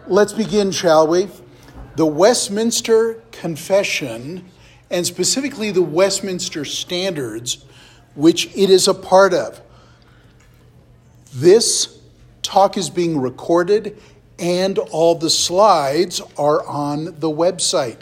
Let's begin, shall we? The Westminster Confession, and specifically the Westminster Standards, which it is a part of. This talk is being recorded, and all the slides are on the website,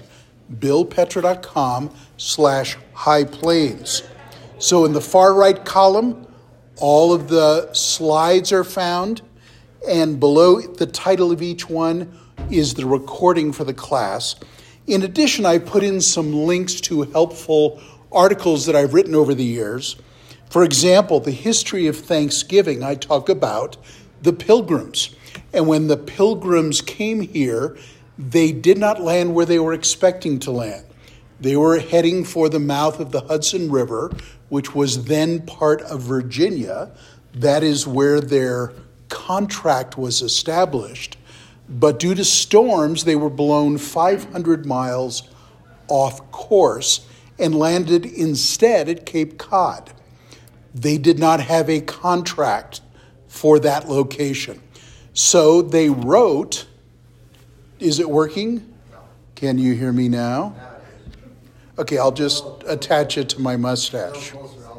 billpetra.com/High Plains. So in the far right column, all of the slides are found, and below the title of each one is the recording for the class. In addition, I put in some links to helpful articles that I've written over the years. For example, the history of Thanksgiving, I talk about the Pilgrims. And when the Pilgrims came here, they did not land where they were expecting to land. They were heading for the mouth of the Hudson River, which was then part of Virginia. That is where their contract was established. But due to storms, they were blown 500 miles off course and landed instead at Cape Cod. They did not have a contract for that location. So they wrote, is it working? Can you hear me now? Okay, I'll just attach it to my mustache.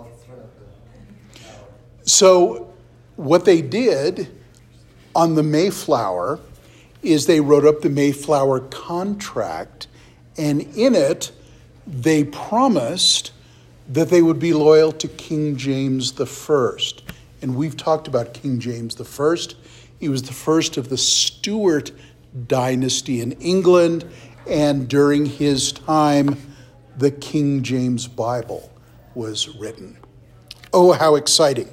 So what they did on the Mayflower is they wrote up the Mayflower contract, and in it, they promised that they would be loyal to King James I. And we've talked about King James I. He was the first of the Stuart dynasty in England, and during his time, the King James Bible was written. Oh, how exciting.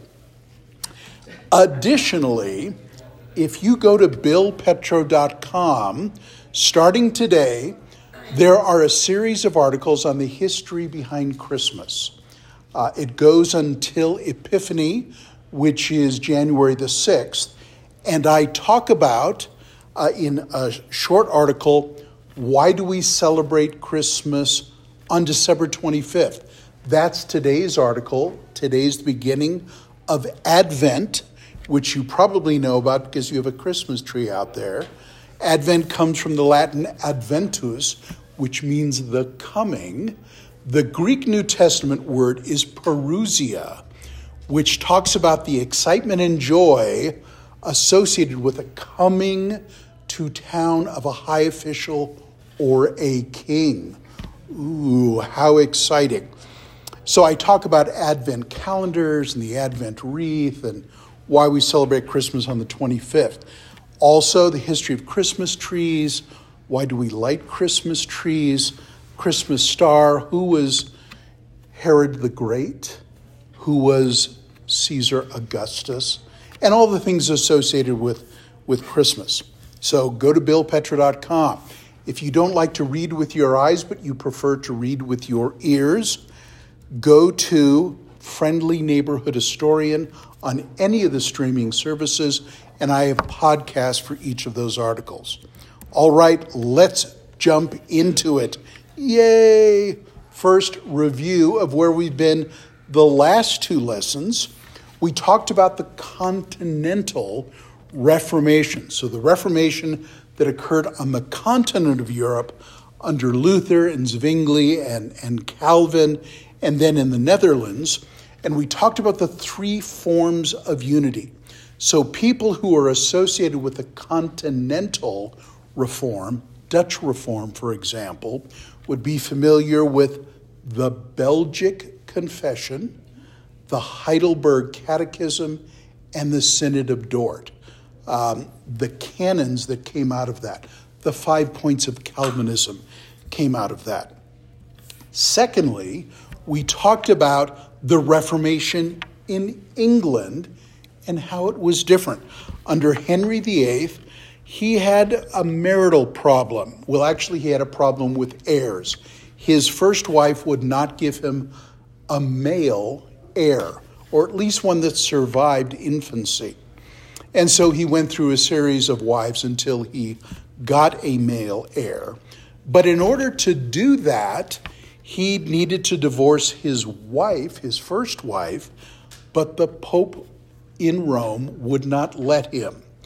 Additionally, if you go to billpetra.com, starting today, there are a series of articles on the history behind Christmas. It goes until Epiphany, which is January the 6th, and I talk about, in a short article, why do we celebrate Christmas on December 25th? That's today's article. Today's the beginning of Advent, which you probably know about because you have a Christmas tree out there. Advent comes from the Latin adventus, which means the coming. The Greek New Testament word is parousia, which talks about the excitement and joy associated with a coming to town of a high official or a king. Ooh, how exciting. So I talk about Advent calendars and the Advent wreath and why we celebrate Christmas on the 25th. Also, the history of Christmas trees. Why do we light Christmas trees? Christmas star. Who was Herod the Great? Who was Caesar Augustus? And all the things associated with Christmas. So go to billpetra.com. If you don't like to read with your eyes, but you prefer to read with your ears, go to Friendly Neighborhood Historian on any of the streaming services, and I have podcasts for each of those articles. All right, let's jump into it. Yay! First review of where we've been the last two lessons. We talked about the Continental Reformation. So the Reformation that occurred on the continent of Europe under Luther and Zwingli and Calvin, and then in the Netherlands. And we talked about the three forms of unity. So people who are associated with the Continental Reform, Dutch Reform, for example, would be familiar with the Belgic Confession, the Heidelberg Catechism, and the Synod of Dort. The canons that came out of that, the 5 points of Calvinism came out of that. Secondly, we talked about the Reformation in England and how it was different. Under Henry VIII, he had a marital problem. Well, actually, he had a problem with heirs. His first wife would not give him a male heir, or at least one that survived infancy. And so he went through a series of wives until he got a male heir. But in order to do that, he needed to divorce his wife, his first wife, but the Pope in Rome would not let him.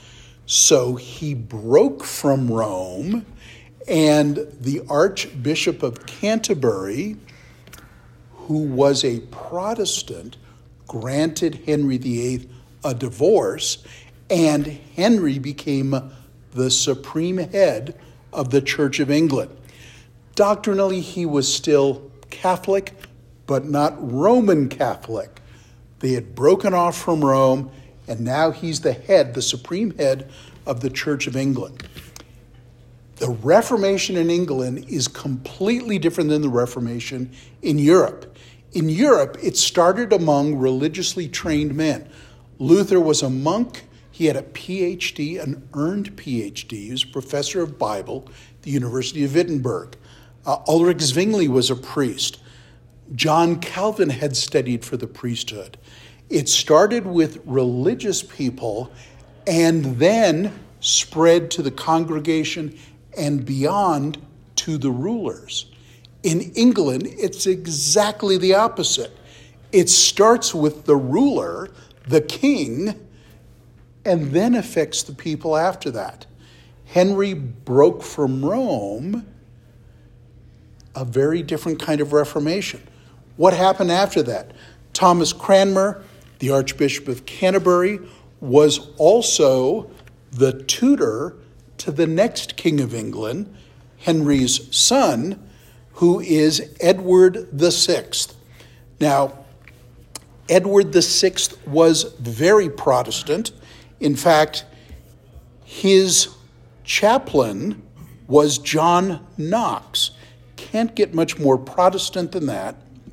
So he broke from Rome, and the Archbishop of Canterbury, who was a Protestant, granted Henry VIII a divorce, and Henry became the supreme head of the Church of England. Doctrinally, he was still Catholic, but not Roman Catholic. They had broken off from Rome, and now he's the head, the supreme head of the Church of England. The Reformation in England is completely different than the Reformation in Europe. In Europe, it started among religiously trained men. Luther was a monk. He had a PhD, an earned PhD. He was professor of Bible at the University of Wittenberg. Ulrich Zwingli was a priest. John Calvin had studied for the priesthood. It started with religious people and then spread to the congregation and beyond to the rulers. In England, it's exactly the opposite. It starts with the ruler, the king, and then affects the people after that. Henry broke from Rome, a very different kind of Reformation. What happened after that? Thomas Cranmer, the Archbishop of Canterbury, was also the tutor to the next King of England, Henry's son, who is Edward VI. Now, Edward VI was very Protestant. In fact, his chaplain was John Knox. Can't get much more Protestant than that.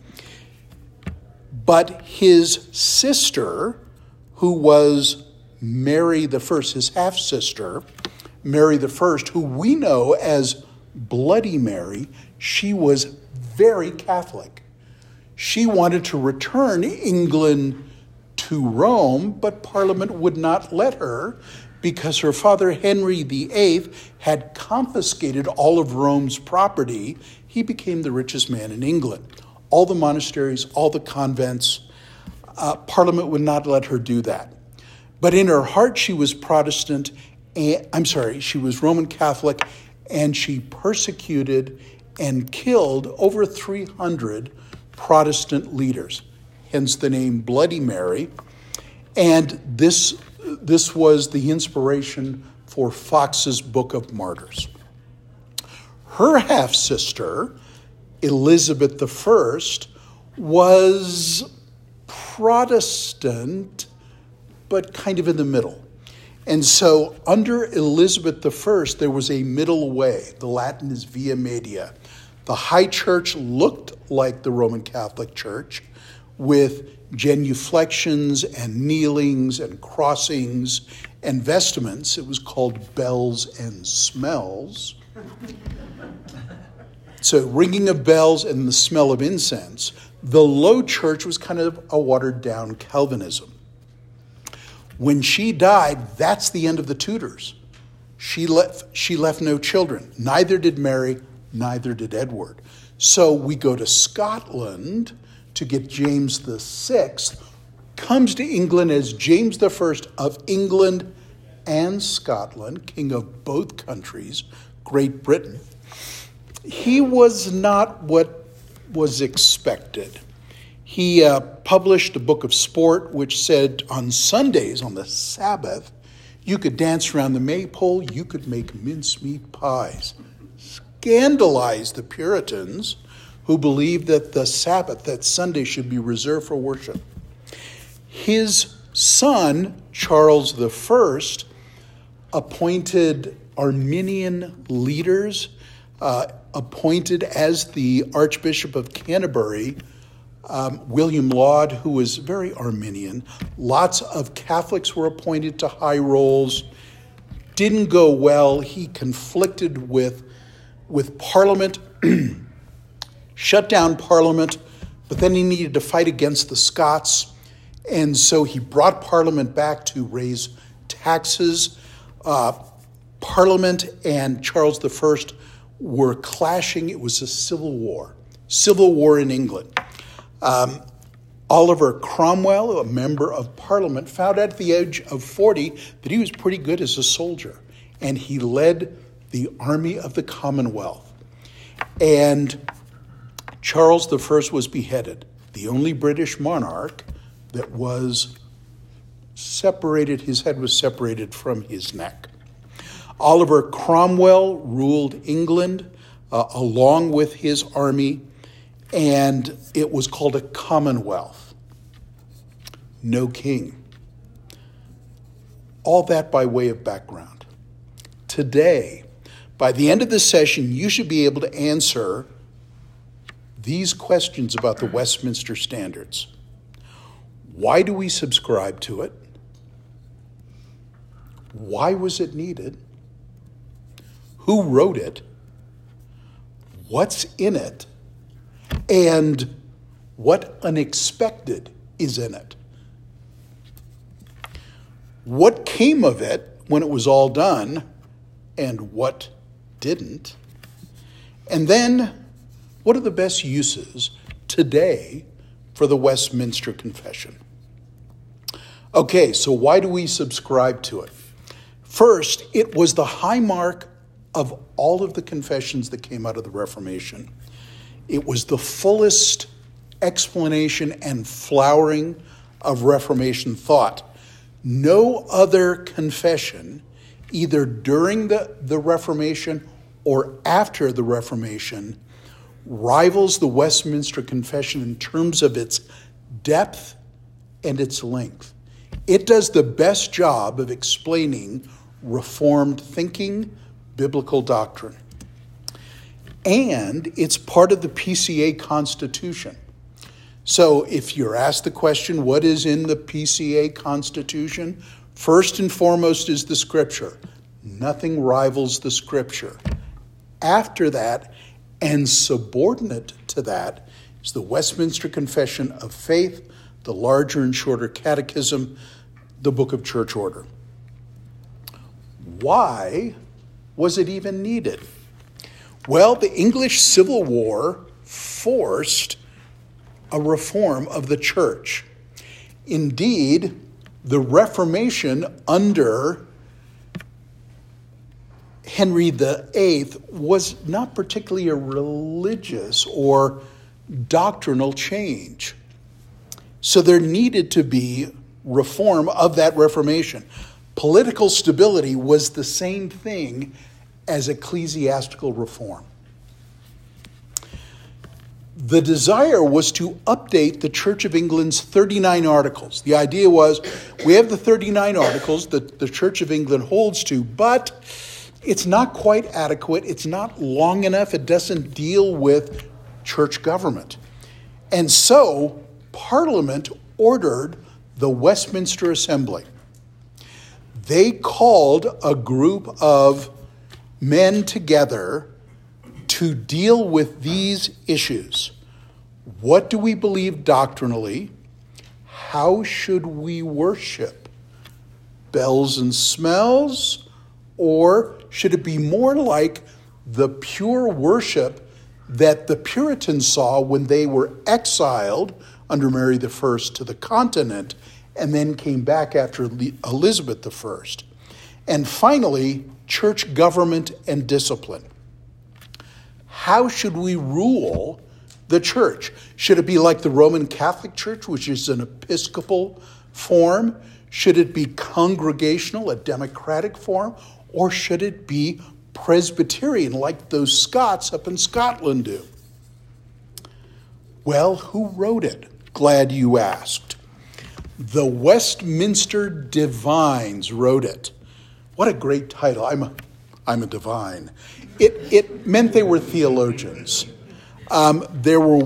But his sister, who was Mary I, his half-sister, Mary I, who we know as Bloody Mary, she was very Catholic. She wanted to return England to Rome, but Parliament would not let her because her father Henry VIII had confiscated all of Rome's property. He became the richest man in England. All the monasteries, all the convents, Parliament would not let her do that. But in her heart, she was Protestant. She was Roman Catholic, and she persecuted and killed over 300 Protestant leaders, hence the name Bloody Mary. And this was the inspiration for Fox's Book of Martyrs. Her half-sister, Elizabeth I, was Protestant, but kind of in the middle. And so under Elizabeth I, there was a middle way. The Latin is via media. The high church looked like the Roman Catholic Church with genuflections and kneelings and crossings and vestments. It was called bells and smells. So ringing of bells and the smell of incense. The low church was kind of a watered-down Calvinism. When she died, that's the end of the Tudors. She left no children. Neither did Mary, neither did Edward. So we go to Scotland to get James VI, comes to England as James I of England and Scotland, king of both countries, Great Britain. He was not what was expected. He published a book of sport which said on Sundays, on the Sabbath, you could dance around the maypole, you could make mincemeat pies. Scandalized the Puritans who believed that the Sabbath, that Sunday, should be reserved for worship. His son, Charles I, appointed Arminian leaders, appointed as the Archbishop of Canterbury, William Laud, who was very Arminian. Lots of Catholics were appointed to high roles. Didn't go well. He conflicted with Parliament, shut down Parliament, but then he needed to fight against the Scots. And so he brought Parliament back to raise taxes. Parliament and Charles I were clashing. It was a civil war in England. Oliver Cromwell, a member of Parliament, found out at the age of 40 that he was pretty good as a soldier, and he led the army of the Commonwealth. And Charles I was beheaded, the only British monarch that was separated, his head was separated from his neck. Oliver Cromwell ruled England along with his army, and it was called a Commonwealth. No king. All that by way of background. Today, by the end of this session, you should be able to answer these questions about the Westminster Standards. Why do we subscribe to it? Why was it needed? Who wrote it? What's in it? And what unexpected is in it? What came of it when it was all done, and what didn't? And then, what are the best uses today for the Westminster Confession? Okay, so why do we subscribe to it? First, it was the high mark of all of the confessions that came out of the Reformation. It was the fullest explanation and flowering of Reformation thought. No other confession, either during the Reformation or after the Reformation, rivals the Westminster Confession in terms of its depth and its length. It does the best job of explaining Reformed thinking, biblical doctrine. And it's part of the PCA Constitution. So if you're asked the question, what is in the PCA Constitution? First and foremost is the Scripture. Nothing rivals the Scripture. After that, and subordinate to that, is the Westminster Confession of Faith, the larger and shorter catechism, the Book of Church Order. Why was it even needed? Well, the English Civil War forced a reform of the church. Indeed, the Reformation under Henry VIII was not particularly a religious or doctrinal change. So there needed to be reform of that Reformation. Political stability was the same thing as ecclesiastical reform. The desire was to update the Church of England's 39 articles. The idea was, we have the 39 articles that the Church of England holds to, but it's not quite adequate. It's not long enough. It doesn't deal with church government. And so Parliament ordered the Westminster Assembly. They called a group of men together to deal with these issues. What do we believe doctrinally? How should we worship? Bells and smells? Or should it be more like the pure worship that the Puritans saw when they were exiled under Mary I to the continent and then came back after Elizabeth I? And finally, church government and discipline. How should we rule the church? Should it be like the Roman Catholic Church, which is an episcopal form? Should it be congregational, a democratic form? Or should it be Presbyterian, like those Scots up in Scotland do? Well, who wrote it? Glad you asked. The Westminster Divines wrote it. What a great title. I'm a divine. It meant they were theologians. There were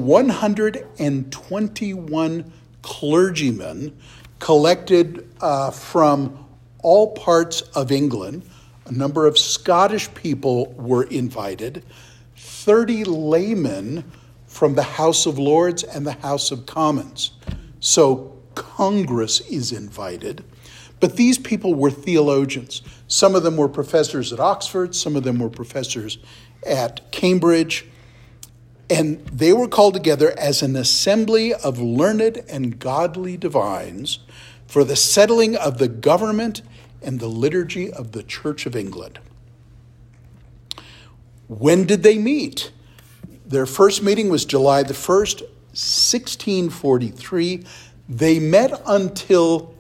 121 clergymen collected from all parts of England. A number of Scottish people were invited. 30 laymen from the House of Lords and the House of Commons. So Congress is invited. But these people were theologians. Some of them were professors at Oxford. Some of them were professors at Cambridge. And they were called together as an assembly of learned and godly divines for the settling of the government and the liturgy of the Church of England. When did they meet? Their first meeting was July the 1st, 1643. They met until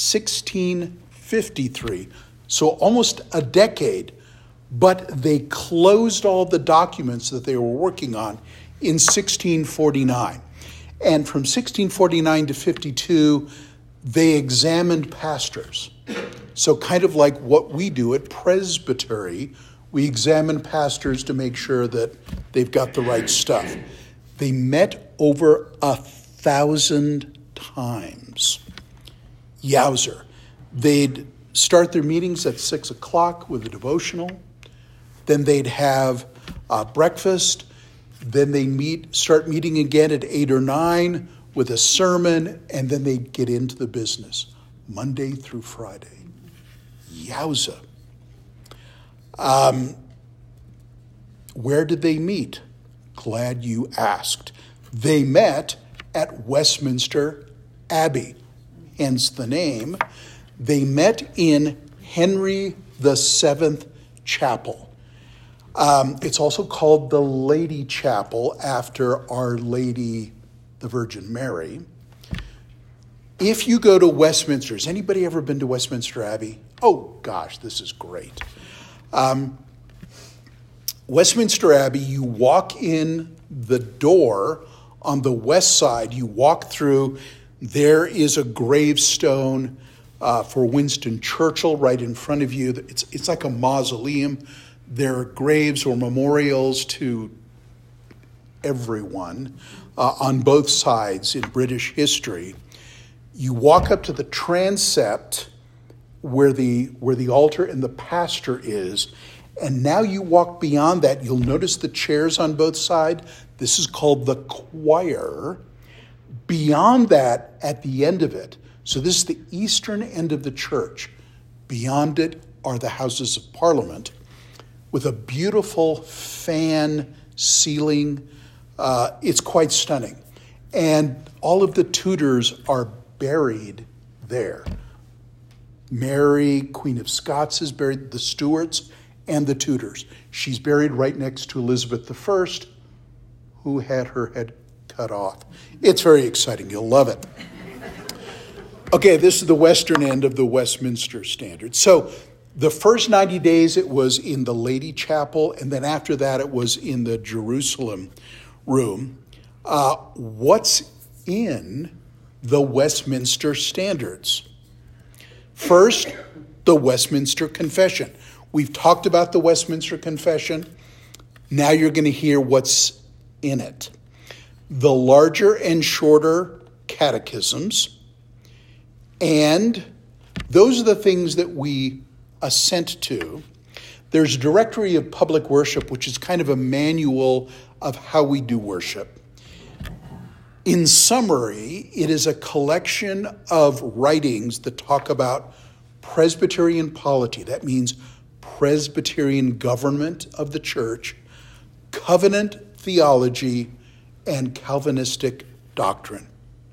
1653, so almost a decade, but they closed all the documents that they were working on in 1649. And from 1649 to 52, they examined pastors. So kind of like what we do at Presbytery, we examine pastors to make sure that they've got the right stuff. They met over 1,000 times. Yowzer. They'd start their meetings at 6 o'clock with a devotional. Then they'd have breakfast. Then they'd start meeting again at 8 or 9 with a sermon. And then they'd get into the business, Monday through Friday. Yowza. Where did they meet? Glad you asked. They met at Westminster Abbey, hence the name. They met in Henry VII Chapel. It's also called the Lady Chapel after Our Lady, the Virgin Mary. If you go to Westminster, has anybody ever been to Westminster Abbey? Oh gosh, this is great. Westminster Abbey, you walk in the door on the west side, you walk through, there is a gravestone for Winston Churchill right in front of you. It's like a mausoleum. There are graves or memorials to everyone on both sides in British history. You walk up to the transept where the altar and the pastor is, and now you walk beyond that. You'll notice the chairs on both sides. This is called the choir. Beyond that, at the end of it, so this is the eastern end of the church. Beyond it are the Houses of Parliament with a beautiful fan ceiling. It's quite stunning. And all of the Tudors are buried there. Mary, Queen of Scots, is buried, the Stuarts, and the Tudors. She's buried right next to Elizabeth I, who had her head cut off. It's very exciting. You'll love it. Okay, this is the western end of the Westminster Standard. So the first 90 days it was in the Lady Chapel, and then after that it was in the Jerusalem room. What's in the Westminster Standards? First, the Westminster Confession. We've talked about the Westminster Confession. Now you're going to hear what's in it. The larger and shorter catechisms. And those are the things that we assent to. There's a Directory of Public Worship, which is kind of a manual of how we do worship. In summary, it is a collection of writings that talk about Presbyterian polity. That means Presbyterian government of the church, covenant theology, and Calvinistic doctrine.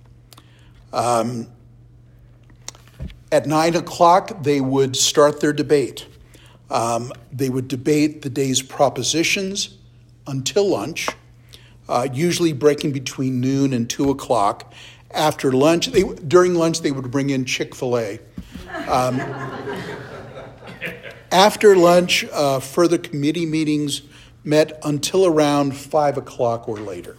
At 9 o'clock, they would start their debate. They would debate the day's propositions until lunch, usually breaking between noon and 2 o'clock. After lunch, during lunch, they would bring in Chick-fil-A. After lunch, further committee meetings met until around 5 o'clock or later.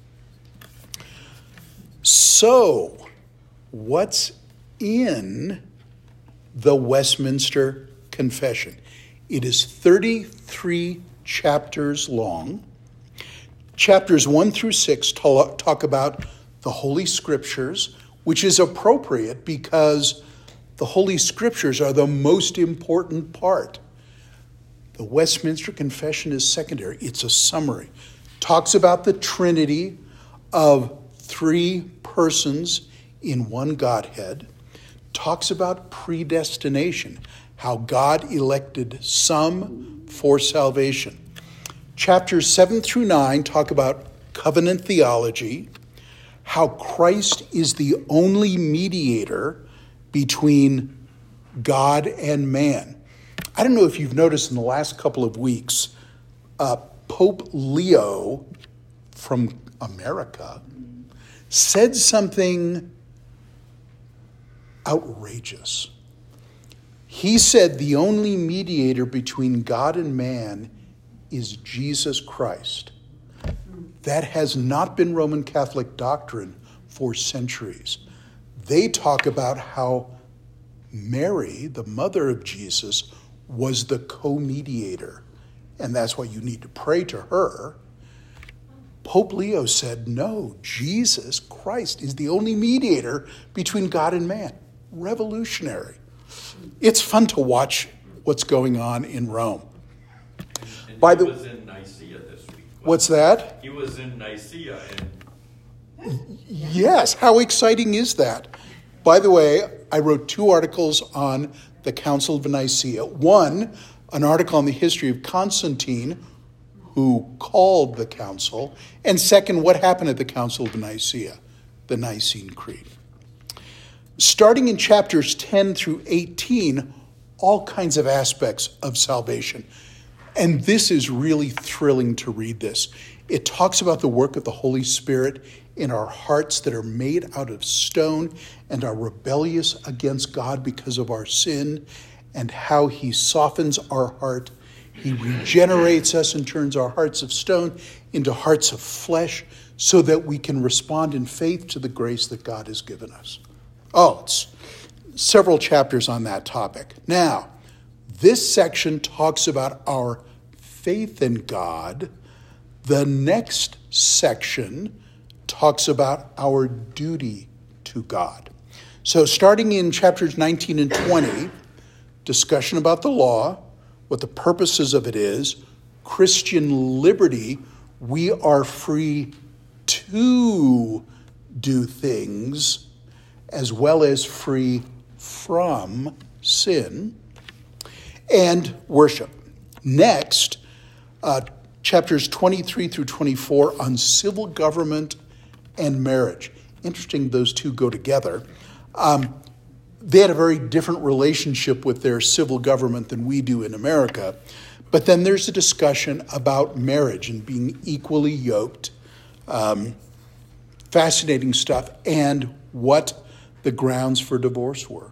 So, what's in the Westminster Confession? It is 33 chapters long. Chapters 1 through 6 talk about the Holy Scriptures, which is appropriate because the Holy Scriptures are the most important part. The Westminster Confession is secondary. It's a summary. Talks about the Trinity of 3 persons in one Godhead. Talks about predestination, how God elected some for salvation. Chapters 7 through 9 talk about covenant theology, how Christ is the only mediator between God and man. I don't know if you've noticed in the last couple of weeks, Pope Leo from America said something outrageous. He said the only mediator between God and man is Jesus Christ. That has not been Roman Catholic doctrine for centuries. They talk about how Mary, the mother of Jesus, was the co-mediator, and that's why you need to pray to her. Pope Leo said, no, Jesus Christ is the only mediator between God and man. Revolutionary. It's fun to watch what's going on in Rome. And By he the was in Nicaea this week. What's that? He was in Nicaea. Yes, how exciting is that? By the way, I wrote 2 articles on the Council of Nicaea. One, an article on the history of Constantine, who called the council. And second, what happened at the Council of Nicaea, the Nicene Creed. Starting in chapters 10 through 18, all kinds of aspects of salvation. And this is really thrilling to read this. It talks about the work of the Holy Spirit in our hearts that are made out of stone and are rebellious against God because of our sin, and how he softens our heart. He regenerates us and turns our hearts of stone into hearts of flesh so that we can respond in faith to the grace that God has given us. Oh, it's several chapters on that topic. Now, this section talks about our faith in God. The next section talks about our duty to God. So starting in chapters 19 and 20, discussion about the law, what the purposes of it is, Christian liberty, we are free to do things as well as free from sin, and worship. Next, chapters 23 through 24 on civil government and marriage. Interesting, those two go together. They had a very different relationship with their civil government than we do in America. But then there's a discussion about marriage and being equally yoked. Fascinating stuff, and what the grounds for divorce were.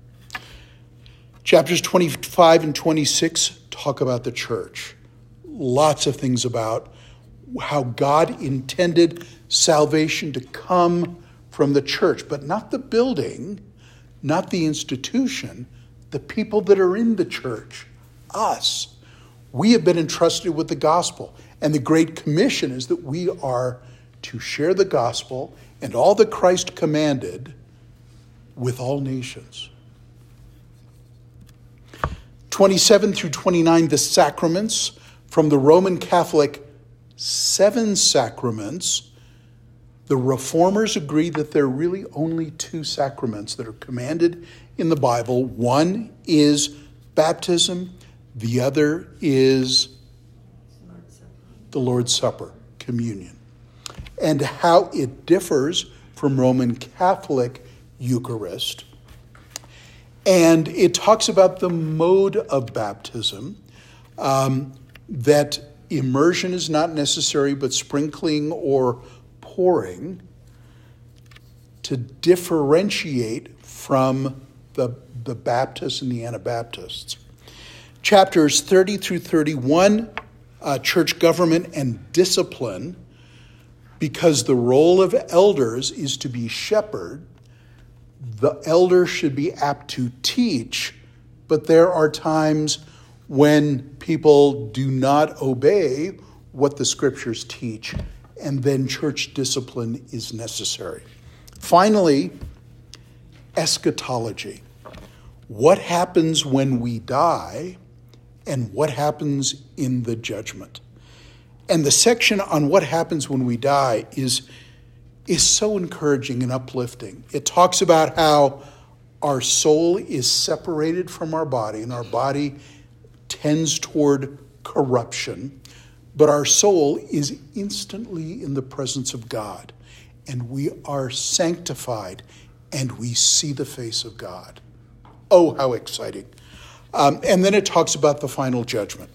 Chapters 25 and 26 talk about the church. Lots of things about how God intended salvation to come from the church, but not the building, not the institution, the people that are in the church, us. We have been entrusted with the gospel, and the Great Commission is that we are to share the gospel and all that Christ commanded with all nations. 27 through 29, the sacraments. From the Roman Catholic 7 sacraments, the Reformers agree that there are really only 2 sacraments that are commanded in the Bible. One is baptism. The other is the Lord's Supper, communion. And how it differs from Roman Catholic Eucharist. And it talks about the mode of baptism, that immersion is not necessary, but sprinkling or pouring, to differentiate from the Baptists and the Anabaptists. Chapters 30 through 31, church government and discipline, because the role of elders is to be shepherd. The elder should be apt to teach, but there are times when people do not obey what the scriptures teach, and then church discipline is necessary. Finally, eschatology. What happens when we die, and what happens in the judgment? And the section on what happens when we die is so encouraging and uplifting. It talks about how our soul is separated from our body, and our body tends toward corruption, but our soul is instantly in the presence of God, and we are sanctified, and we see the face of God. Oh, how exciting. And then it talks about the final judgment.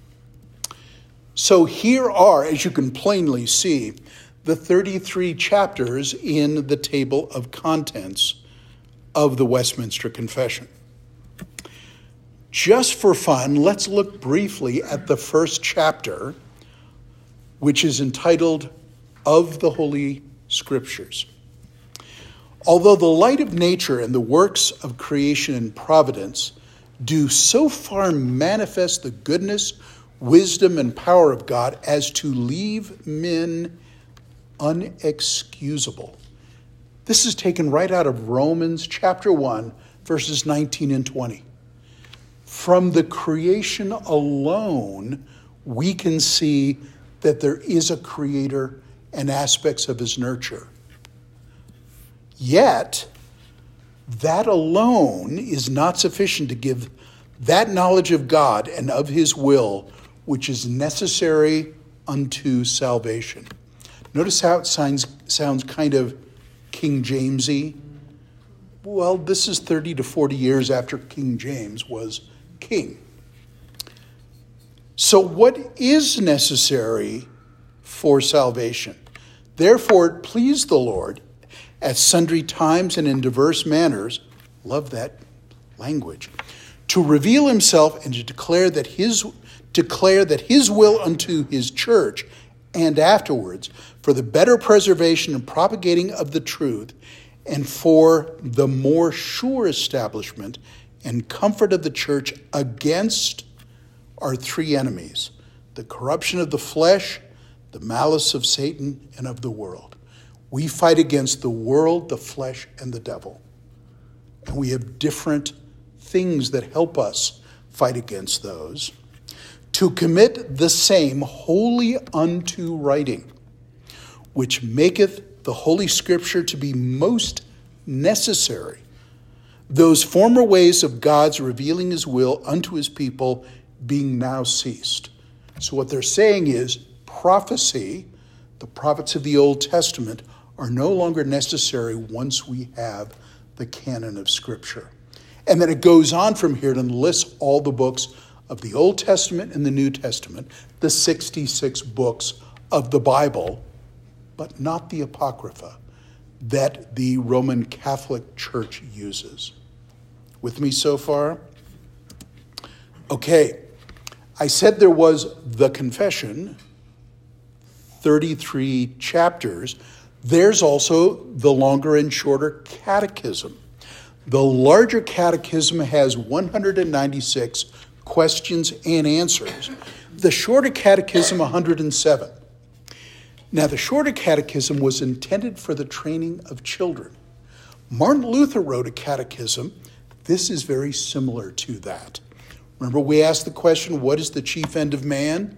So here are, as you can plainly see, the 33 chapters in the table of contents of the Westminster Confession. Just for fun, let's look briefly at the first chapter, which is entitled Of the Holy Scriptures. Although the light of nature and the works of creation and providence do so far manifest the goodness, wisdom, and power of God as to leave men unexcusable. This is taken right out of Romans chapter 1, verses 19 and 20. From the creation alone, we can see that there is a creator and aspects of his nurture. Yet, that alone is not sufficient to give that knowledge of God and of his will, which is necessary unto salvation. Notice how it sounds kind of King Jamesy. Well, this is 30 to 40 years after King James was king. So what is necessary for salvation? Therefore it pleased the Lord at sundry times and in diverse manners, love that language, to reveal himself and to declare that his will unto his church, and afterwards for the better preservation and propagating of the truth, and for the more sure establishment and comfort of the church against our three enemies, the corruption of the flesh, the malice of Satan, and of the world. We fight against the world, the flesh, and the devil. And we have different things that help us fight against those. To commit the same wholly unto writing, which maketh the Holy Scripture to be most necessary, those former ways of God's revealing his will unto his people being now ceased. So what they're saying is prophecy, the prophets of the Old Testament, are no longer necessary once we have the canon of Scripture. And then it goes on from here and lists all the books of the Old Testament and the New Testament, the 66 books of the Bible, but not the Apocrypha that the Roman Catholic Church uses. With me so far? Okay, I said there was the Confession, 33 chapters. There's also the longer and shorter Catechism. The larger Catechism has 196 questions and answers. The shorter Catechism, 107. Now, the shorter Catechism was intended for the training of children. Martin Luther wrote a catechism. This is very similar to that. Remember, we asked the question, what is the chief end of man?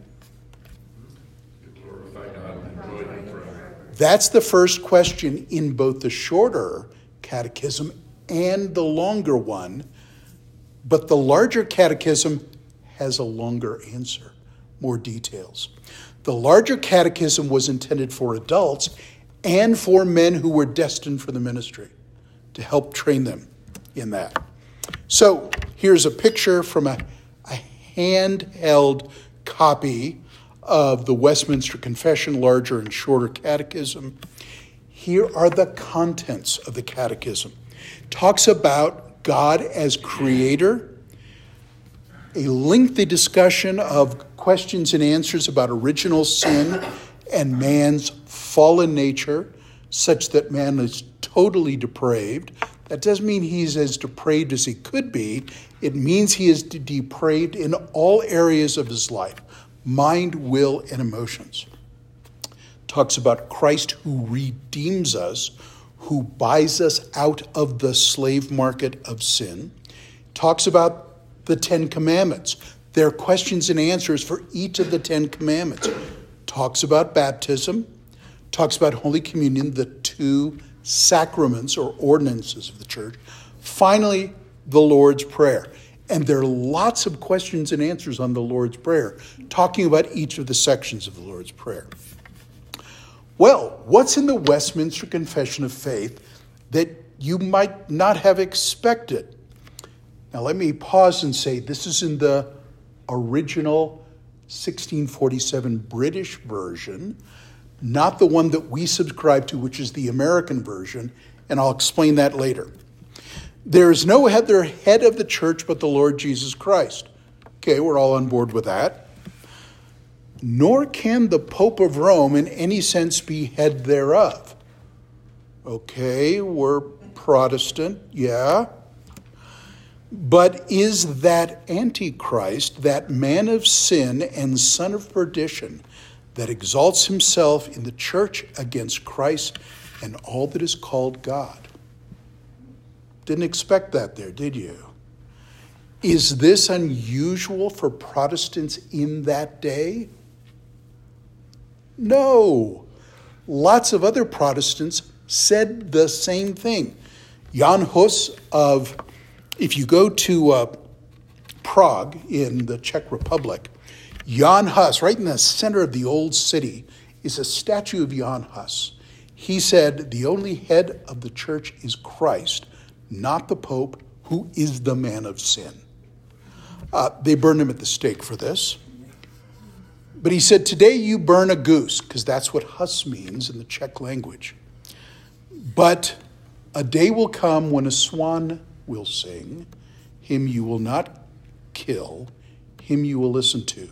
That's the first question in both the shorter catechism and the longer one, but the larger catechism has a longer answer, more details. The larger catechism was intended for adults and for men who were destined for the ministry, to help train them in that. So here's a picture from a handheld copy of the Westminster Confession, larger and shorter catechism. Here are the contents of the catechism. It talks about God as creator, a lengthy discussion of questions and answers about original sin and man's fallen nature, such that man is totally depraved. That doesn't mean he's as depraved as he could be. It means he is depraved in all areas of his life. Mind, will, and emotions. Talks about Christ who redeems us, who buys us out of the slave market of sin. Talks about the Ten Commandments. There are questions and answers for each of the Ten Commandments. Talks about baptism. Talks about Holy Communion, the two sacraments or ordinances of the church. Finally, the Lord's Prayer. And there are lots of questions and answers on the Lord's Prayer, talking about each of the sections of the Lord's Prayer. Well, what's in the Westminster Confession of Faith that you might not have expected? Now, let me pause and say this is in the original 1647 British version, not the one that we subscribe to, which is the American version, and I'll explain that later. There is no other head of the church but the Lord Jesus Christ. Okay, we're all on board with that. Nor can the Pope of Rome in any sense be head thereof. Okay, we're Protestant, yeah. But is that Antichrist, that man of sin and son of perdition, that exalts himself in the church against Christ and all that is called God? Didn't expect that there, did you? Is this unusual for Protestants in that day? No. Lots of other Protestants said the same thing. Jan Hus of, if you go to Prague in the Czech Republic, Jan Hus, right in the center of the old city, is a statue of Jan Hus. He said, the only head of the church is Christ, not the Pope, who is the man of sin. They burned him at the stake for this. But he said, today you burn a goose, because that's what Hus means in the Czech language. But a day will come when a swan will sing, him you will not kill, him you will listen to.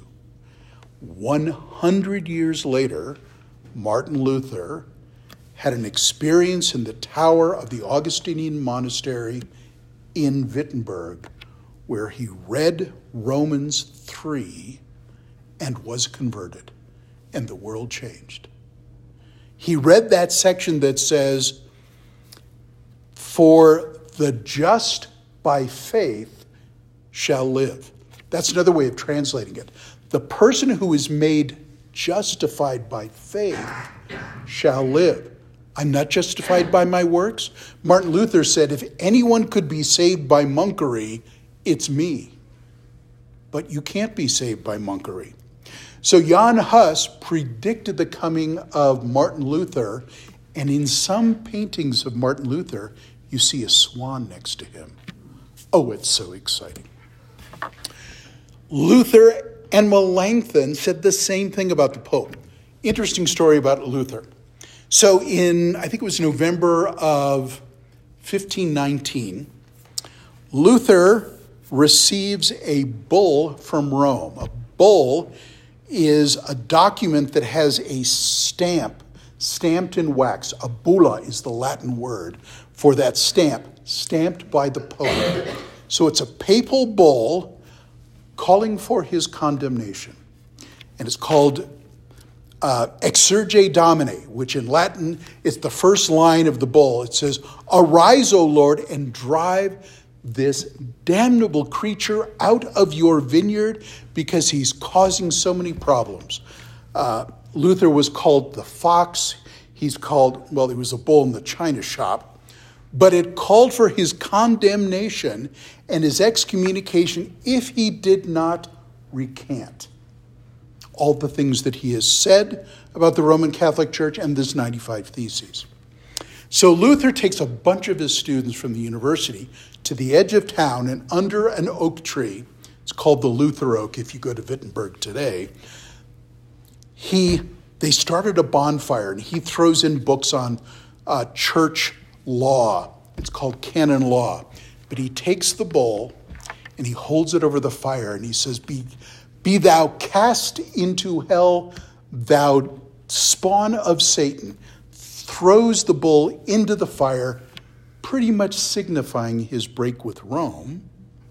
100 years later, Martin Luther had an experience in the tower of the Augustinian monastery in Wittenberg, where he read Romans 3 and was converted, and the world changed. He read that section that says, for the just by faith shall live. That's another way of translating it. The person who is made justified by faith shall live. I'm not justified by my works. Martin Luther said, if anyone could be saved by monkery, it's me. But you can't be saved by monkery. So Jan Hus predicted the coming of Martin Luther, and in some paintings of Martin Luther, you see a swan next to him. Oh, it's so exciting. Luther and Melanchthon said the same thing about the Pope. Interesting story about Luther. So in, I think it was November of 1519, Luther receives a bull from Rome. A bull is a document that has a stamp, stamped in wax. A bulla is the Latin word for that stamp, stamped by the Pope. So it's a papal bull calling for his condemnation. And it's called Exsurge Domine, which in Latin is the first line of the bull. It says, arise, O Lord, and drive this damnable creature out of your vineyard because he's causing so many problems. Luther was called the fox. He's called, well, he was a bull in the china shop. But it called for his condemnation and his excommunication if he did not recant all the things that he has said about the Roman Catholic Church and this 95 Theses. So Luther takes a bunch of his students from the university to the edge of town, and under an oak tree, it's called the Luther Oak if you go to Wittenberg today, they started a bonfire, and he throws in books on church law. It's called canon law. But he takes the bull and he holds it over the fire and he says, Be thou cast into hell, thou spawn of Satan. Throws the bull into the fire, pretty much signifying his break with Rome.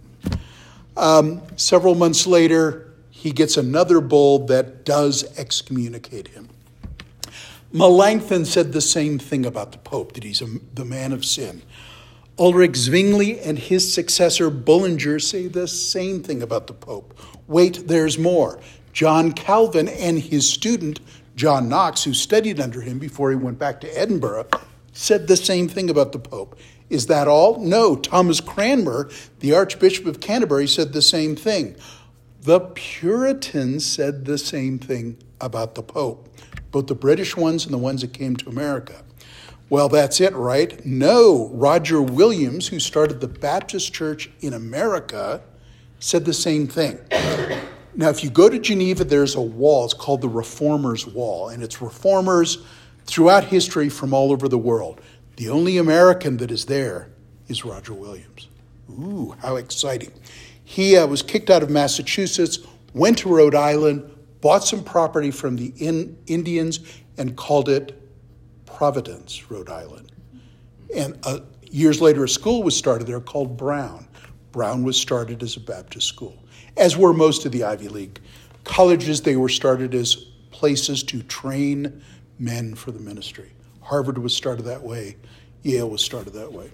Several months later, he gets another bull that does excommunicate him. Melanchthon said the same thing about the Pope, that he's the man of sin. Ulrich Zwingli and his successor Bullinger say the same thing about the Pope. Wait, there's more. John Calvin and his student, John Knox, who studied under him before he went back to Edinburgh, said the same thing about the Pope. Is that all? No. Thomas Cranmer, the Archbishop of Canterbury, said the same thing. The Puritans said the same thing about the Pope, both the British ones and the ones that came to America. Well, that's it, right? No. Roger Williams, who started the Baptist Church in America, said the same thing. Now, if you go to Geneva, there's a wall. It's called the Reformers' Wall, and it's reformers throughout history from all over the world. The only American that is there is Roger Williams. Ooh, how exciting. He was kicked out of Massachusetts, went to Rhode Island, bought some property from the Indians, and called it Providence, Rhode Island. And years later, a school was started there called Brown. Brown was started as a Baptist school, as were most of the Ivy League colleges. They were started as places to train men for the ministry. Harvard was started that way. Yale was started that way.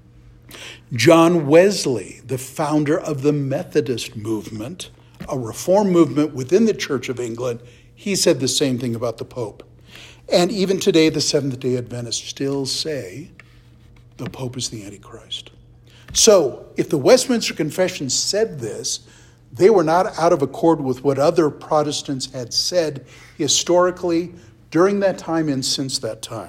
John Wesley, the founder of the Methodist movement, a reform movement within the Church of England, he said the same thing about the Pope. And even today, the Seventh-day Adventists still say the Pope is the Antichrist. So, if the Westminster Confession said this, they were not out of accord with what other Protestants had said historically during that time and since that time.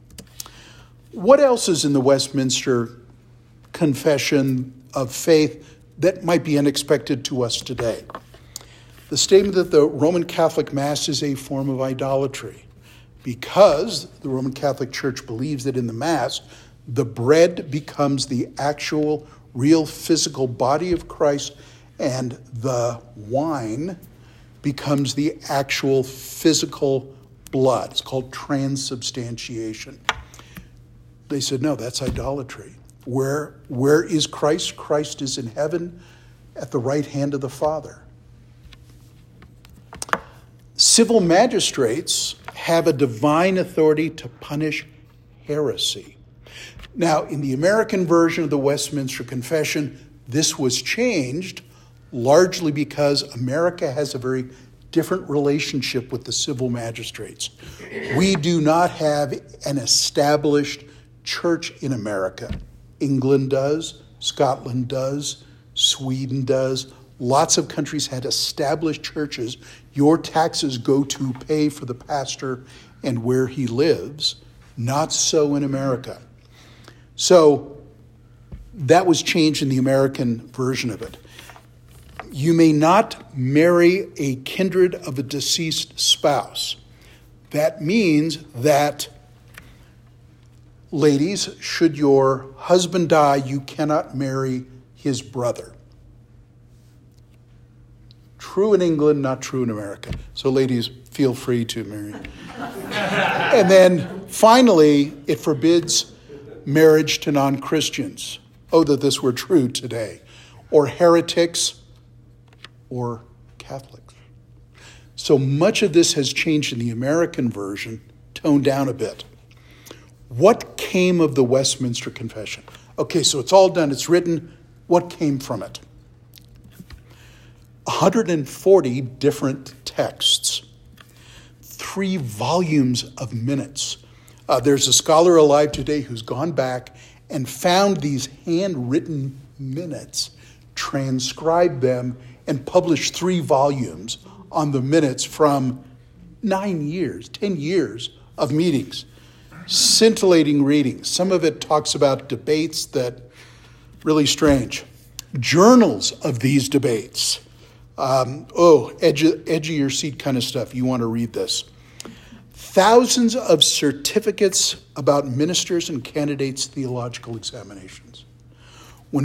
What else is in the Westminster Confession of Faith that might be unexpected to us today? The statement that the Roman Catholic Mass is a form of idolatry, because the Roman Catholic Church believes that in the Mass, the bread becomes the actual, real, physical body of Christ, and the wine becomes the actual physical blood. It's called transubstantiation. They said, no, that's idolatry. Where is Christ? Christ is in heaven at the right hand of the Father. Civil magistrates have a divine authority to punish heresy. Now, in the American version of the Westminster Confession, this was changed largely because America has a very different relationship with the civil magistrates. We do not have an established church in America. England does, Scotland does, Sweden does. Lots of countries had established churches. Your taxes go to pay for the pastor and where he lives. Not so in America. So that was changed in the American version of it. You may not marry a kindred of a deceased spouse. That means that, ladies, should your husband die, you cannot marry his brother. True in England, not true in America. So ladies, feel free to marry. And then finally, it forbids marriage to non-Christians. Oh, that this were true today. Or heretics, or Catholics. So much of this has changed in the American version, toned down a bit. What came of the Westminster Confession? Okay, so it's all done, it's written. What came from it? 140 different texts, 3 volumes of minutes. There's a scholar alive today who's gone back and found these handwritten minutes, transcribed them, and published 3 volumes on the minutes from 9 years, 10 years of meetings. Scintillating reading. Some of it talks about debates that really strange. Journals of these debates. Edge of your seat kind of stuff. You want to read this. Thousands of certificates about ministers and candidates' theological examinations. When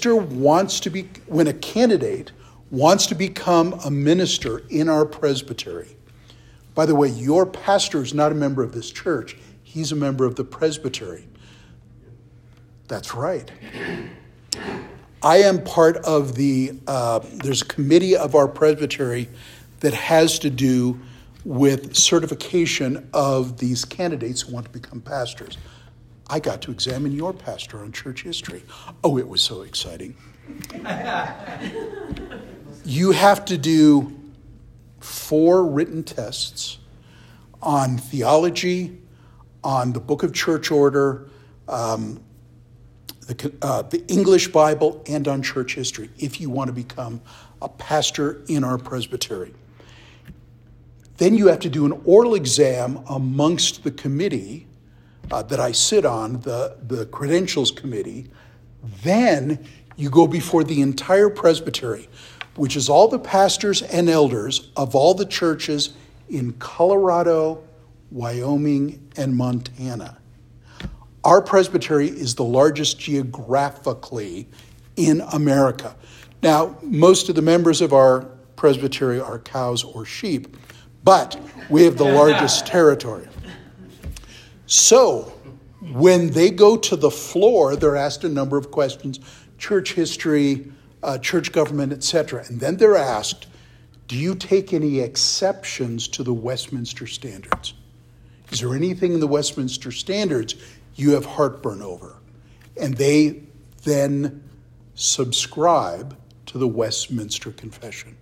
a candidate wants to become a minister in our presbytery, by the way, your pastor is not a member of this church. He's a member of the presbytery. That's right. I am part of there's a committee of our presbytery that has to do with certification of these candidates who want to become pastors. I got to examine your pastor on church history. Oh, it was so exciting. You have to do 4 written tests on theology, on the Book of Church Order, the English Bible, and on church history if you want to become a pastor in our presbytery. Then you have to do an oral exam amongst the committee that I sit on, the credentials committee. Then you go before the entire presbytery, which is all the pastors and elders of all the churches in Colorado, Wyoming, and Montana. Our presbytery is the largest geographically in America. Now, most of the members of our presbytery are cows or sheep, but we have the largest territory. So, when they go to the floor, they're asked a number of questions, church history, church government, etc. And then they're asked, do you take any exceptions to the Westminster Standards? Is there anything in the Westminster Standards you have heartburn over? And they then subscribe to the Westminster Confession.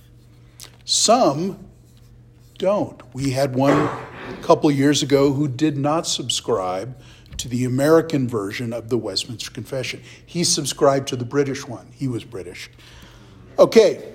Some don't. We had one a couple of years ago who did not subscribe to the American version of the Westminster Confession. He subscribed to the British one. He was British. Okay.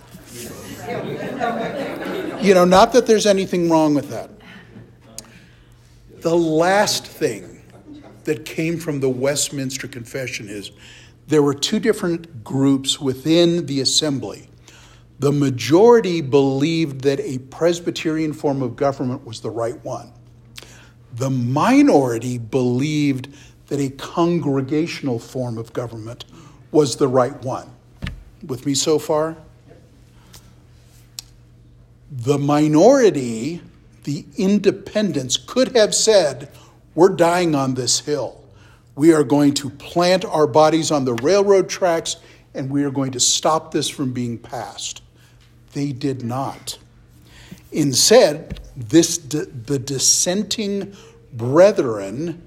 Not that there's anything wrong with that. The last thing that came from the Westminster Confession is there were two different groups within the assembly. The majority believed that a Presbyterian form of government was the right one. The minority believed that a congregational form of government was the right one. With me so far? The minority, the independents, could have said, we're dying on this hill. We are going to plant our bodies on the railroad tracks, and we are going to stop this from being passed. They did not. Instead, the dissenting brethren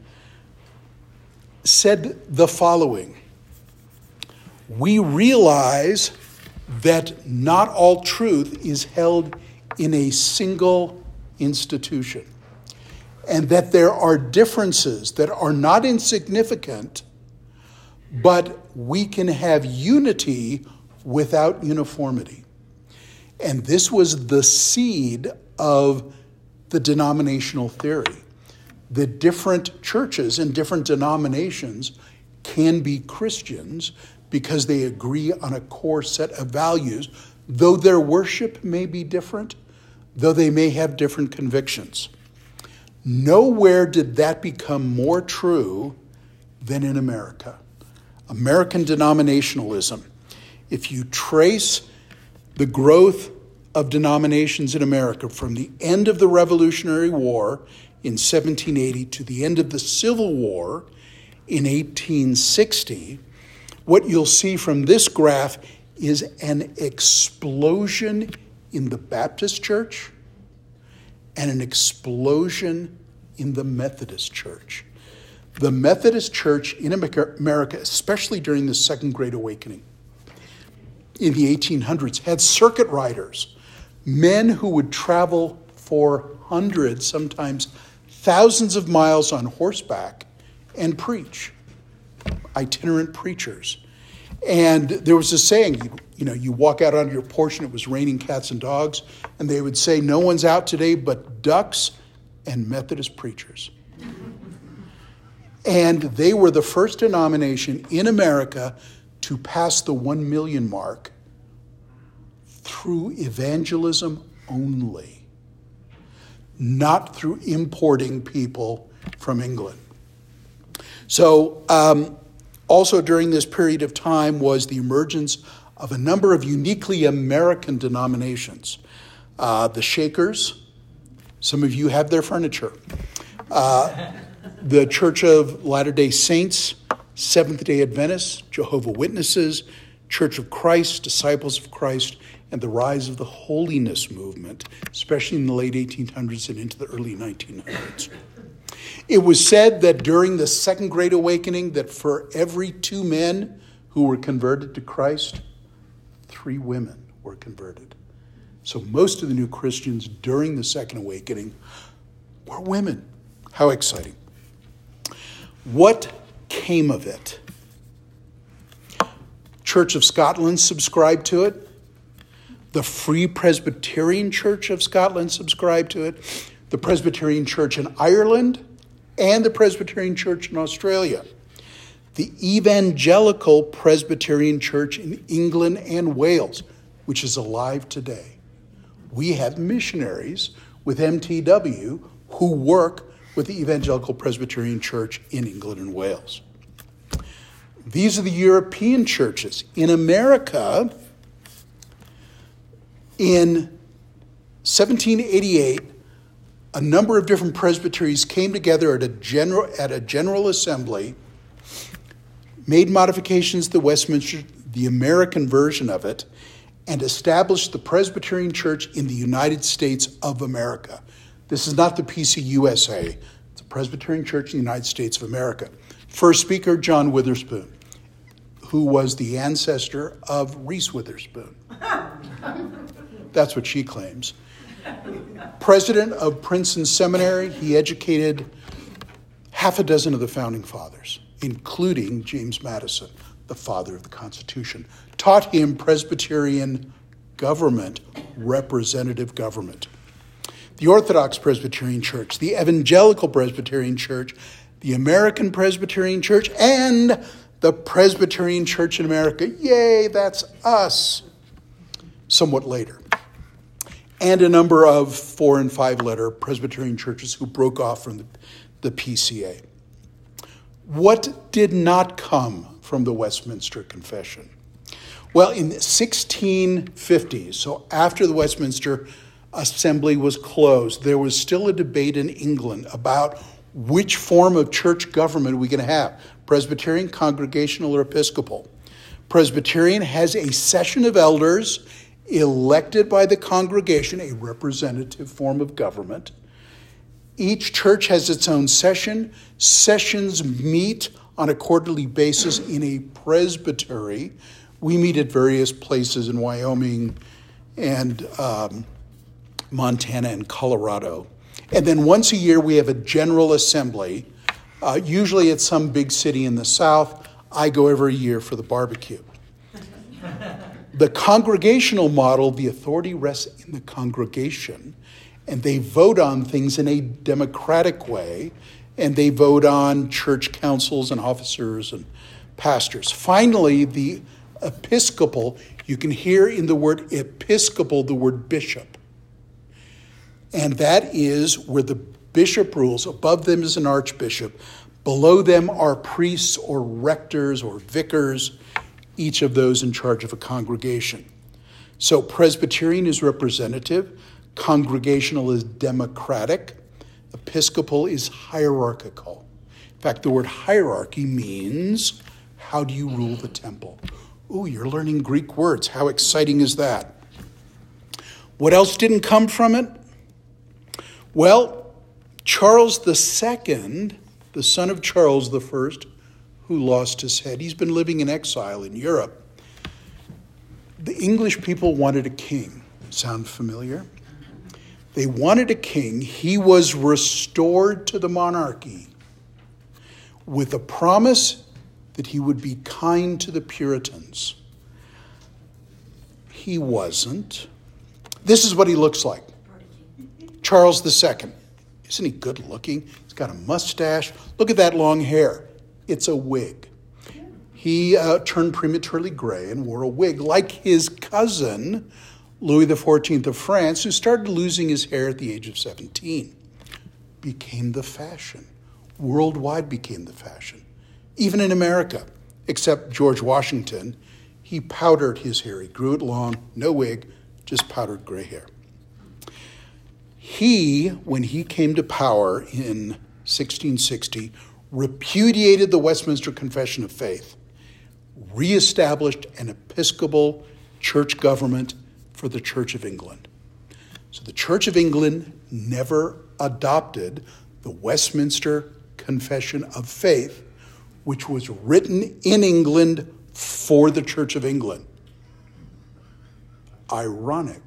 said the following: we realize that not all truth is held in a single institution, and that there are differences that are not insignificant, but we can have unity without uniformity. And this was the seed of the denominational theory. The different churches and different denominations can be Christians because they agree on a core set of values, though their worship may be different, though they may have different convictions. Nowhere did that become more true than in America. American denominationalism. If you trace the growth of denominations in America from the end of the Revolutionary War in 1780 to the end of the Civil War in 1860, what you'll see from this graph is an explosion in the Baptist Church and an explosion in the Methodist Church. The Methodist Church in America, especially during the Second Great Awakening in the 1800s, had circuit riders, men who would travel for hundreds, sometimes thousands of miles on horseback and preach. Itinerant preachers. And there was a saying, you walk out onto your porch and it was raining cats and dogs, and they would say, no one's out today but ducks and Methodist preachers. And they were the first denomination in America to pass the 1 million mark through evangelism only, not through importing people from England. So also during this period of time was the emergence of a number of uniquely American denominations. The Shakers, some of you have their furniture. The Church of Latter-day Saints, Seventh-day Adventists, Jehovah's Witnesses, Church of Christ, Disciples of Christ, and the rise of the holiness movement, especially in the late 1800s and into the early 1900s. It was said that during the Second Great Awakening that for every 2 men who were converted to Christ, 3 women were converted. So most of the new Christians during the Second Awakening were women. How exciting. What came of it? Church of Scotland subscribed to it. The Free Presbyterian Church of Scotland subscribed to it. The Presbyterian Church in Ireland and the Presbyterian Church in Australia. The Evangelical Presbyterian Church in England and Wales, which is alive today. We have missionaries with MTW who work with the Evangelical Presbyterian Church in England and Wales. These are the European churches. In America, in 1788, a number of different presbyteries came together at a general assembly, made modifications to the Westminster, the American version of it, and established the Presbyterian Church in the United States of America. This is not the PCUSA. It's a Presbyterian Church in the United States of America. First speaker, John Witherspoon, who was the ancestor of Reese Witherspoon. That's what she claims. President of Princeton Seminary, he educated half a dozen of the founding fathers, including James Madison, the father of the Constitution. Taught him Presbyterian government, representative government. The Orthodox Presbyterian Church, the Evangelical Presbyterian Church, the American Presbyterian Church, and the Presbyterian Church in America. Yay, that's us. Somewhat later. And a number of 4- and 5-letter Presbyterian churches who broke off from the PCA. What did not come from the Westminster Confession? Well, in the 1650s, so after the Westminster Assembly was closed, there was still a debate in England about which form of church government we're going to have, Presbyterian, Congregational, or Episcopal. Presbyterian has a session of elders elected by the congregation, a representative form of government. Each church has its own session. Sessions meet on a quarterly basis in a presbytery. We meet at various places in Wyoming and Montana and Colorado. And then once a year, we have a general assembly, usually at some big city in the South. I go every year for the barbecue. The congregational model, the authority rests in the congregation, and they vote on things in a democratic way, and they vote on church councils and officers and pastors. Finally, the Episcopal, you can hear in the word Episcopal the word bishop. And that is where the bishop rules. Above them is an archbishop. Below them are priests or rectors or vicars, each of those in charge of a congregation. So Presbyterian is representative, Congregational is democratic, Episcopal is hierarchical. In fact, the word hierarchy means, how do you rule the temple? Ooh, you're learning Greek words. How exciting is that? What else didn't come from it? Well, Charles II, the son of Charles I, who lost his head, he's been living in exile in Europe. The English people wanted a king. Sound familiar? They wanted a king. He was restored to the monarchy with a promise that he would be kind to the Puritans. He wasn't. This is what he looks like. Charles II. Isn't he good looking? He's got a mustache. Look at that long hair. It's a wig. He turned prematurely gray and wore a wig like his cousin, Louis XIV of France, who started losing his hair at the age of 17. Became the fashion. Worldwide became the fashion. Even in America, except George Washington, he powdered his hair. He grew it long, no wig, just powdered gray hair. He, when he came to power in 1660, repudiated the Westminster Confession of Faith, reestablished an Episcopal church government for the Church of England. So the Church of England never adopted the Westminster Confession of Faith, which was written in England for the Church of England. Ironic.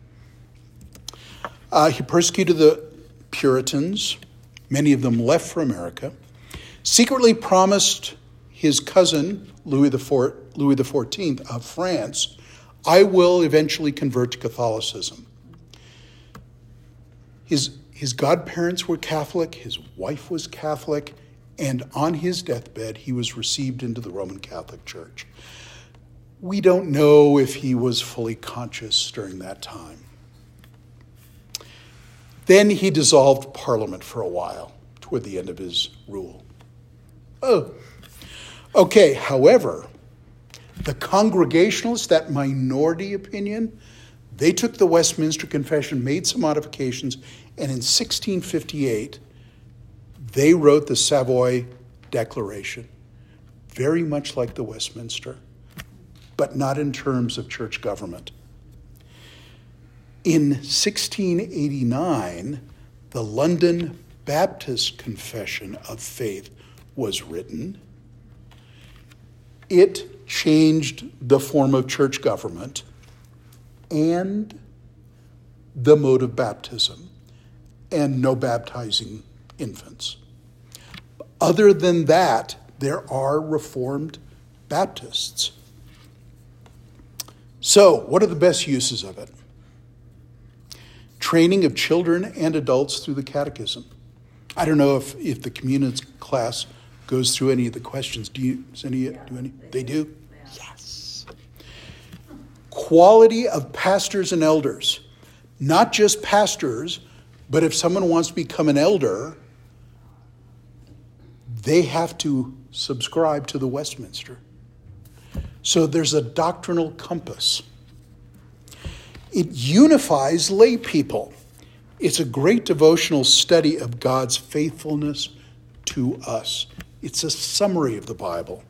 He persecuted the Puritans. Many of them left for America. Secretly promised his cousin, Louis XIV of France, I will eventually convert to Catholicism. His godparents were Catholic, his wife was Catholic, and on his deathbed, he was received into the Roman Catholic Church. We don't know if he was fully conscious during that time. Then he dissolved Parliament for a while, toward the end of his rule. Okay, however, the Congregationalists, that minority opinion, they took the Westminster Confession, made some modifications, and in 1658, they wrote the Savoy Declaration, very much like the Westminster, but not in terms of church government. In 1689, the London Baptist Confession of Faith was written. It changed the form of church government and the mode of baptism, and no baptizing infants. Other than that, there are Reformed Baptists. So, what are the best uses of it? Training of children and adults through the catechism. I don't know if the communions class goes through any of the questions. Do any? They do? Yes. Quality of pastors and elders. Not just pastors, but if someone wants to become an elder, they have to subscribe to the Westminster. So there's a doctrinal compass. It unifies lay people. It's a great devotional study of God's faithfulness to us. It's a summary of the Bible.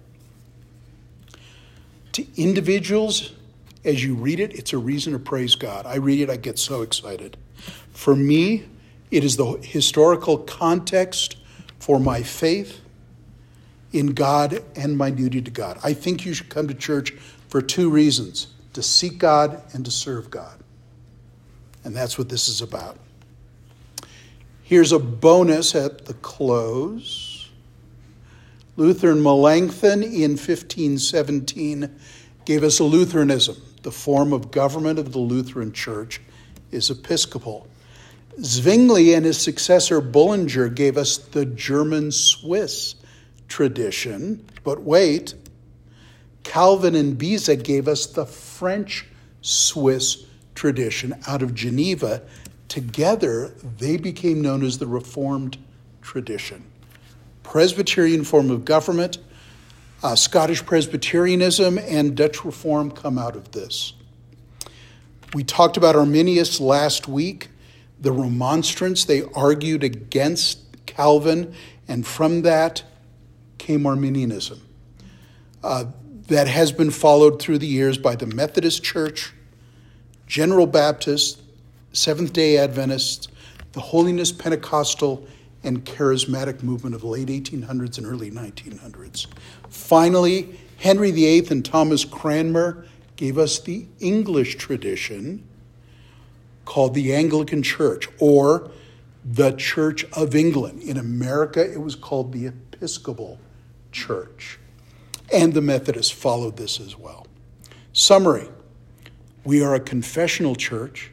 To individuals, as you read it, it's a reason to praise God. I read it, I get so excited. For me, it is the historical context for my faith in God and my duty to God. I think you should come to church for two reasons: to seek God and to serve God. And that's what this is about. Here's a bonus at the close. Luther and Melanchthon in 1517 gave us a Lutheranism. The form of government of the Lutheran Church is episcopal. Zwingli and his successor Bullinger gave us the German-Swiss tradition. But wait, Calvin and Beza gave us the French-Swiss tradition out of Geneva. Together, they became known as the Reformed tradition. Presbyterian form of government, Scottish Presbyterianism, and Dutch Reform come out of this. We talked about Arminius last week. The Remonstrants, they argued against Calvin, and from that came Arminianism. That has been followed through the years by the Methodist Church, General Baptist, Seventh-day Adventists, the Holiness Pentecostal, and Charismatic movement of the late 1800s and early 1900s. Finally, Henry VIII and Thomas Cranmer gave us the English tradition called the Anglican Church, or the Church of England. In America, it was called the Episcopal Church. And the Methodists followed this as well. Summary: we are a confessional church.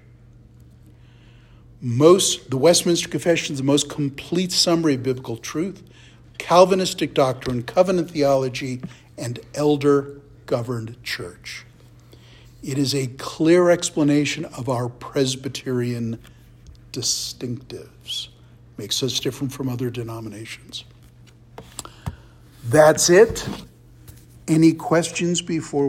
The Westminster Confession is the most complete summary of biblical truth, Calvinistic doctrine, covenant theology, and elder-governed church. It is a clear explanation of our Presbyterian distinctives. Makes us different from other denominations. That's it. Any questions before